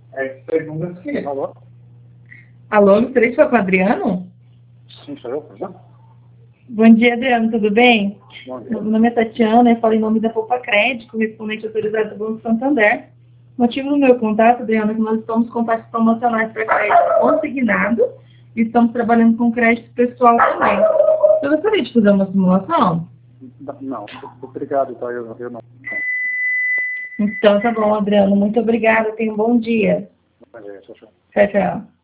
Segunda sim. Alô? Alô, gostaria de falar com o Adriano? Sim, sou eu, já? Bom dia, Adriano, tudo bem? Bom dia. Meu nome é Tatiana, eu falo em nome da Poupa Crédito, correspondente autorizado do Banco Santander. O motivo do meu contato, Adriano, é que nós estamos com taxas promocionais para crédito consignado e estamos trabalhando com crédito pessoal também. Eu gostaria de fazer uma simulação? Não, obrigado, tá? Eu não. Então, tá bom, Adriano. Muito obrigada. Tenha um bom dia. Bom dia, tchau, tchau. Tchau, tchau.